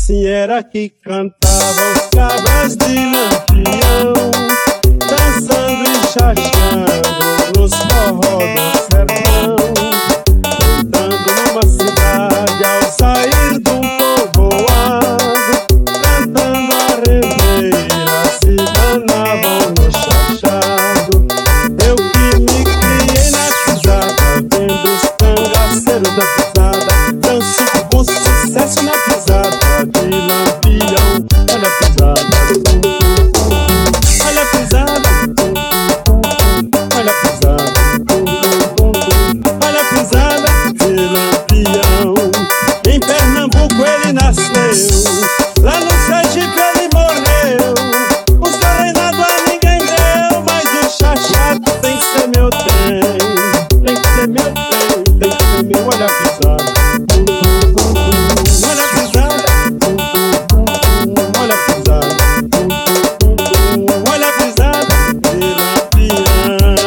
Assim era que cantavam os cabras de Lampião, dançando e chachando nos forró do sertão, andando numa cidade ao sair de um povoado, cantando a rendeira, se danavam no chachado. Eu que me criei na pisada, vendo os cangaceiros da pisada, danço com sucesso na pisada de Lampião. Olha a pisada, olha a pisada, olha a pisada, olha a pisada de Lampião. Em Pernambuco ele nasceu, lá no Sergipe ele morreu. O seu reinado a ninguém deu, mas o chachado tem que ser meu trem, tem que ser meu trem, tem que ser meu. Olha a pisada, olha a pisada, olha a pisada, olha a pisada de Lampião.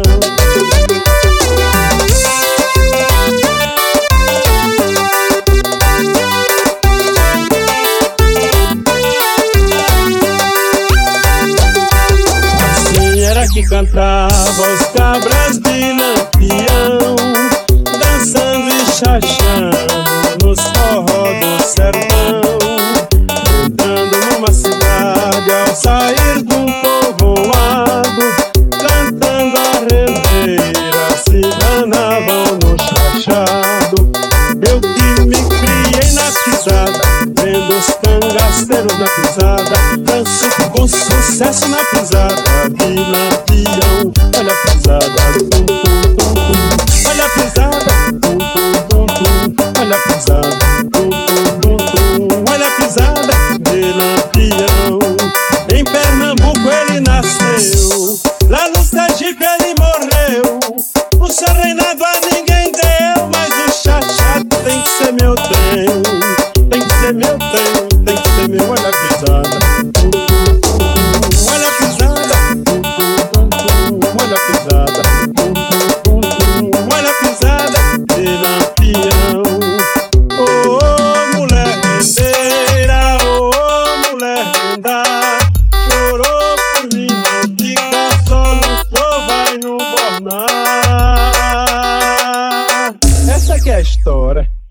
Assim era que cantava os cabras de Lampião, dançando e chachando nos forró do sertão, andando numa cidade ao sair de um povoado, cantando a rendeira, se danavam no chachado. Eu que me criei na pisada, vendo os cangaceiros da pisada, danço com sucesso na pisada de Lampião. Olha a pisada, olha a pisada, olha a pisada, olha a pisada de Lampião. Em Pernambuco ele nasceu, lá no Sergipe ele morreu. O seu reinado a ninguém deu, mas o chachado tem que ser meu trem, tem que ser meu trem, tem que ser meu. Olha a pisada, olha a pisada, olha a pisada, olha a pisada de Lampião. Oh, mulher rendeira, oh, mulher renda, chorou por mim, não fica só, lutou, vai no bornar. Essa aqui é a história.